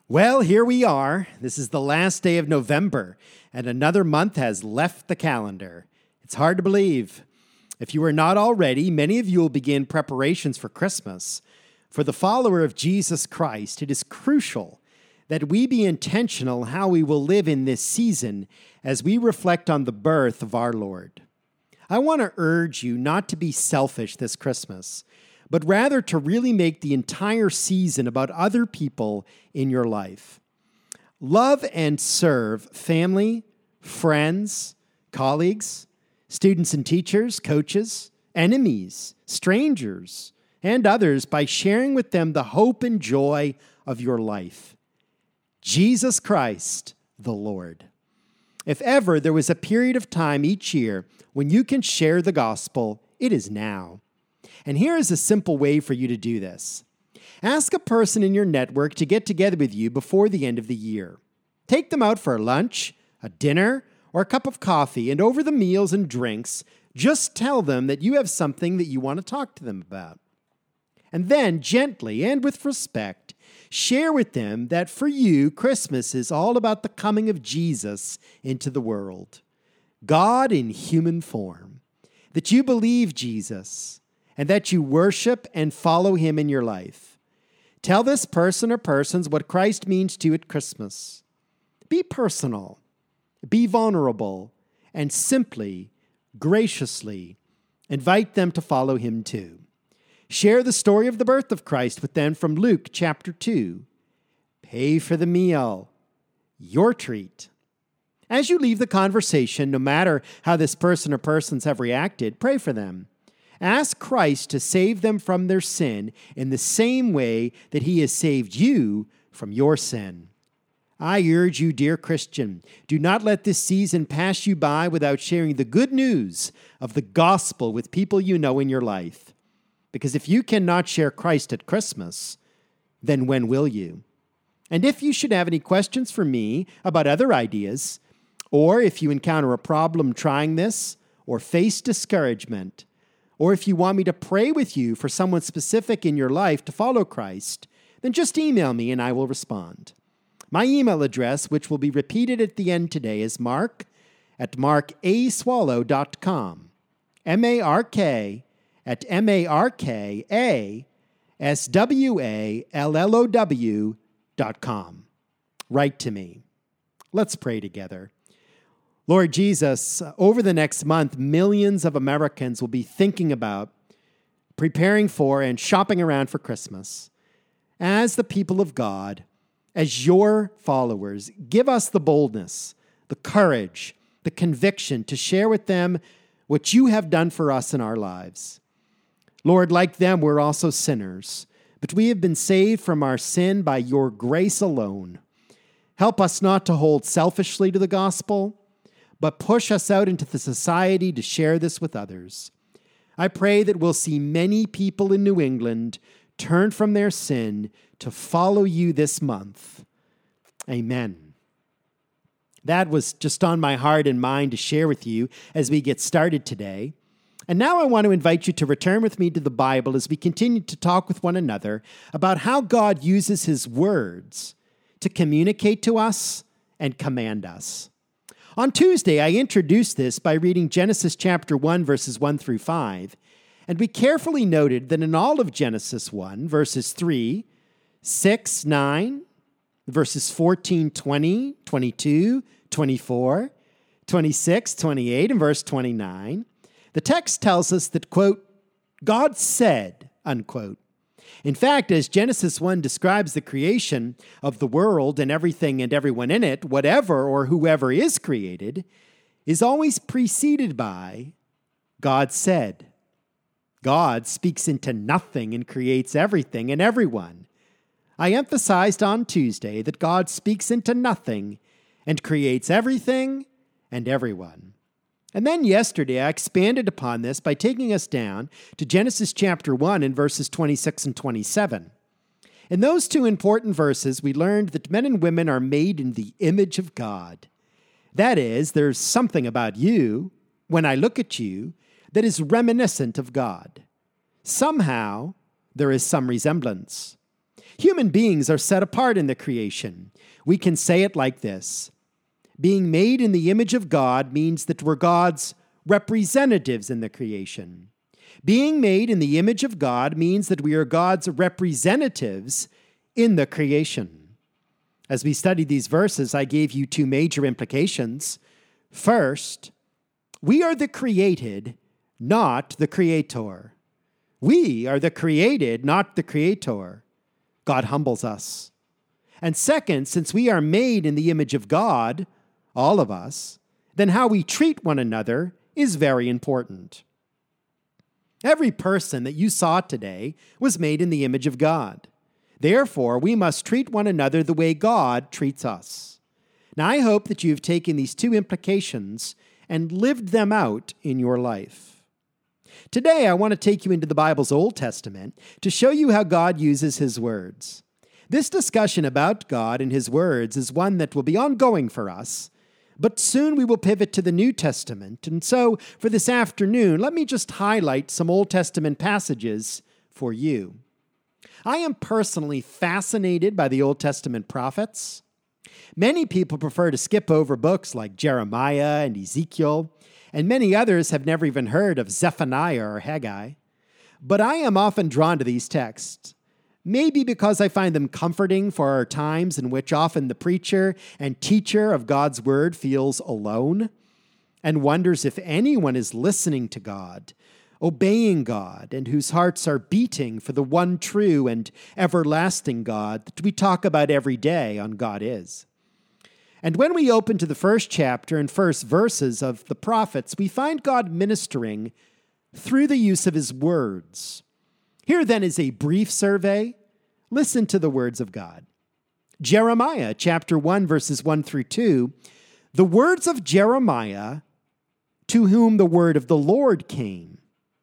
Well, here we are. This is the last day of November, and another month has left the calendar. It's hard to believe. If you are not already, many of you will begin preparations for Christmas. For the follower of Jesus Christ, it is crucial that we be intentional how we will live in this season as we reflect on the birth of our Lord. I want to urge you not to be selfish this Christmas, but rather to really make the entire season about other people in your life. Love and serve family, friends, colleagues, students and teachers, coaches, enemies, strangers, and others by sharing with them the hope and joy of your life. Jesus Christ, the Lord. If ever there was a period of time each year when you can share the gospel, it is now. And here is a simple way for you to do this. Ask a person in your network to get together with you before the end of the year. Take them out for a lunch, a dinner, or a cup of coffee, and over the meals and drinks, just tell them that you have something that you want to talk to them about. And then, gently and with respect, share with them that for you, Christmas is all about the coming of Jesus into the world. God in human form. That you believe Jesus, and that you worship and follow him in your life. Tell this person or persons what Christ means to you at Christmas. Be personal, be vulnerable, and simply, graciously invite them to follow him too. Share the story of the birth of Christ with them from Luke chapter 2. Pay for the meal, your treat. As you leave the conversation, no matter how this person or persons have reacted, pray for them. Ask Christ to save them from their sin in the same way that he has saved you from your sin. I urge you, dear Christian, do not let this season pass you by without sharing the good news of the gospel with people you know in your life. Because if you cannot share Christ at Christmas, then when will you? And if you should have any questions for me about other ideas, or if you encounter a problem trying this, or face discouragement, or if you want me to pray with you for someone specific in your life to follow Christ, then just email me and I will respond. My email address, which will be repeated at the end today, is mark@markaswallow.com. markaswallow.com. Write to me. Let's pray together. Lord Jesus, over the next month, millions of Americans will be thinking about, preparing for, and shopping around for Christmas. As the people of God, as your followers, give us the boldness, the courage, the conviction to share with them what you have done for us in our lives. Lord, like them, we're also sinners, but we have been saved from our sin by your grace alone. Help us not to hold selfishly to the gospel, but push us out into the society to share this with others. I pray that we'll see many people in New England turn from their sin to follow you this month. Amen. That was just on my heart and mind to share with you as we get started today. And now I want to invite you to return with me to the Bible as we continue to talk with one another about how God uses his words to communicate to us and command us. On Tuesday, I introduced this by reading Genesis chapter 1, verses 1 through 5, and we carefully noted that in all of Genesis 1, verses 3, 6, 9, verses 14, 20, 22, 24, 26, 28, and verse 29, the text tells us that, quote, God said, unquote. In fact, as Genesis 1 describes the creation of the world and everything and everyone in it, whatever or whoever is created, is always preceded by God said. God speaks into nothing and creates everything and everyone. I emphasized on Tuesday that God speaks into nothing and creates everything and everyone. And then yesterday, I expanded upon this by taking us down to Genesis chapter 1 and verses 26 and 27. In those two important verses, we learned that men and women are made in the image of God. That is, there's something about you, when I look at you, that is reminiscent of God. Somehow, there is some resemblance. Human beings are set apart in the creation. We can say it like this: being made in the image of God means that we're God's representatives in the creation. Being made in the image of God means that we are God's representatives in the creation. As we studied these verses, I gave you two major implications. First, we are the created, not the creator. We are the created, not the creator. God humbles us. And second, since we are made in the image of God, all of us, then how we treat one another is very important. Every person that you saw today was made in the image of God. Therefore, we must treat one another the way God treats us. Now, I hope that you've taken these two implications and lived them out in your life. Today, I want to take you into the Bible's Old Testament to show you how God uses His words. This discussion about God and His words is one that will be ongoing for us, but soon we will pivot to the New Testament. And so, for this afternoon, let me just highlight some Old Testament passages for you. I am personally fascinated by the Old Testament prophets. Many people prefer to skip over books like Jeremiah and Ezekiel, and many others have never even heard of Zephaniah or Haggai. But I am often drawn to these texts, maybe because I find them comforting for our times in which often the preacher and teacher of God's word feels alone and wonders if anyone is listening to God, obeying God, and whose hearts are beating for the one true and everlasting God that we talk about every day on God Is. And when we open to the first chapter and first verses of the prophets, we find God ministering through the use of His words. Here then is a brief survey. Listen to the words of God. Jeremiah chapter 1, verses 1 through 2. The words of Jeremiah, to whom the word of the Lord came.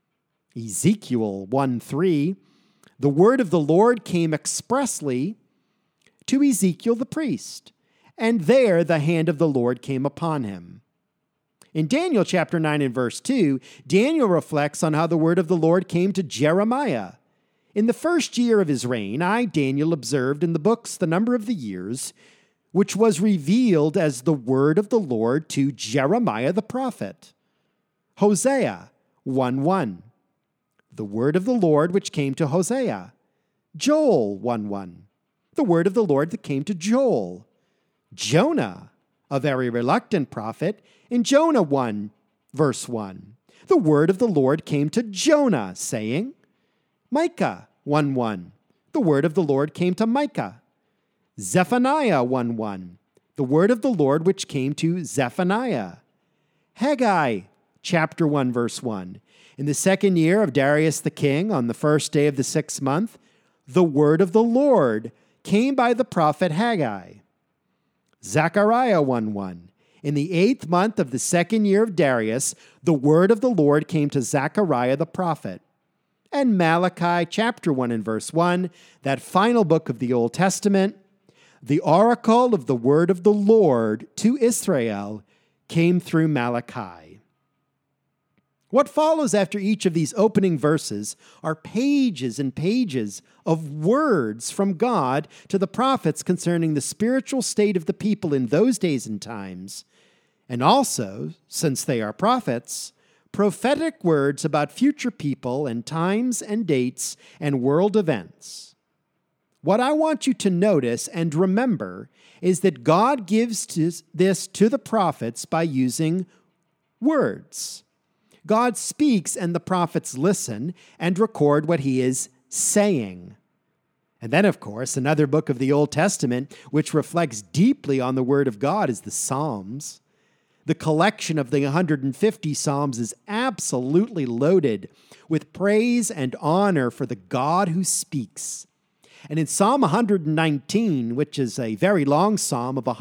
Ezekiel 1:3. The word of the Lord came expressly to Ezekiel the priest, and there the hand of the Lord came upon him. In Daniel chapter 9 and verse 2, Daniel reflects on how the word of the Lord came to Jeremiah. In the first year of his reign, I, Daniel, observed in the books the number of the years, which was revealed as the word of the Lord to Jeremiah the prophet. Hosea 1:1. The word of the Lord which came to Hosea. Joel 1:1. The word of the Lord that came to Joel. Jonah, a very reluctant prophet, in Jonah 1, verse 1. The word of the Lord came to Jonah, saying, Micah 1:1. The word of the Lord came to Micah. Zephaniah 1:1. The word of the Lord which came to Zephaniah. Haggai chapter 1, verse 1. In the second year of Darius the king, on the first day of the 6th month, the word of the Lord came by the prophet Haggai. Zechariah 1:1. In the 8th month of the second year of Darius, the word of the Lord came to Zechariah the prophet. And Malachi chapter 1 and verse 1, that final book of the Old Testament, the oracle of the word of the Lord to Israel came through Malachi. What follows after each of these opening verses are pages and pages of words from God to the prophets concerning the spiritual state of the people in those days and times, and also, since they are prophets, prophetic words about future people and times and dates and world events. What I want you to notice and remember is that God gives this to the prophets by using words. God speaks and the prophets listen and record what He is saying. And then, of course, another book of the Old Testament which reflects deeply on the Word of God is the Psalms. The collection of the 150 Psalms is absolutely loaded with praise and honor for the God who speaks. And in Psalm 119, which is a very long psalm of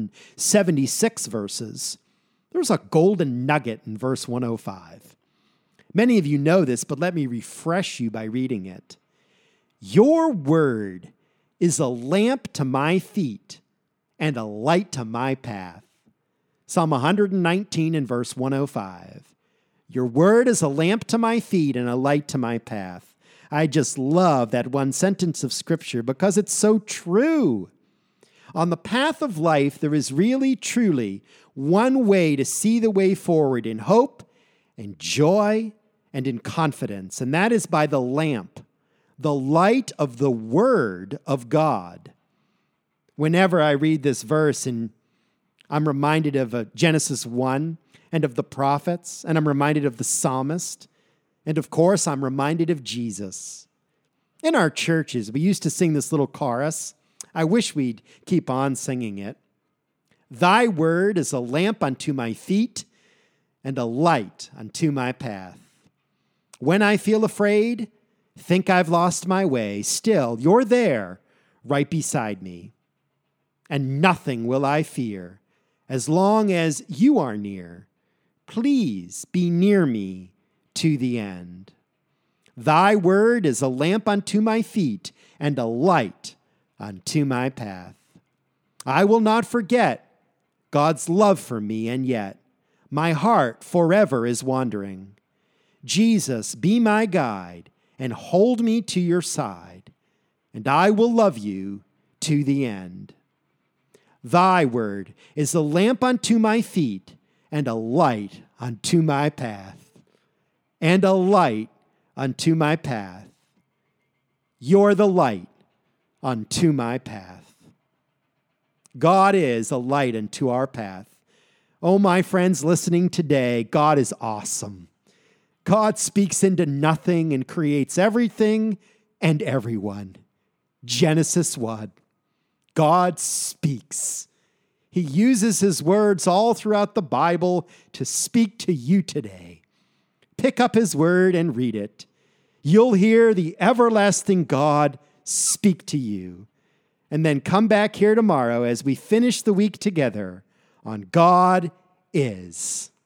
176 verses, there's a golden nugget in verse 105. Many of you know this, but let me refresh you by reading it. Your word is a lamp to my feet and a light to my path. Psalm 119 and verse 105. Your word is a lamp to my feet and a light to my path. I just love that one sentence of Scripture because it's so true. On the path of life, there is really, truly one way to see the way forward in hope and joy and in confidence, and that is by the lamp, the light of the Word of God. Whenever I read this verse, and I'm reminded of Genesis 1 and of the prophets, and I'm reminded of the psalmist, and of course, I'm reminded of Jesus. In our churches, we used to sing this little chorus. I wish we'd keep on singing it. Thy word is a lamp unto my feet and a light unto my path. When I feel afraid, think I've lost my way, still you're there right beside me. And nothing will I fear as long as you are near. Please be near me to the end. Thy word is a lamp unto my feet and a light unto my path. I will not forget God's love for me, and yet my heart forever is wandering. Jesus, be my guide and hold me to your side, and I will love you to the end. Thy word is a lamp unto my feet and a light unto my path, and a light unto my path. You're the light unto my path. God is a light unto our path. Oh, my friends listening today, God is awesome. God speaks into nothing and creates everything and everyone. Genesis 1. God speaks. He uses his words all throughout the Bible to speak to you today. Pick up his word and read it. You'll hear the everlasting God speak to you. And then come back here tomorrow as we finish the week together on God Is.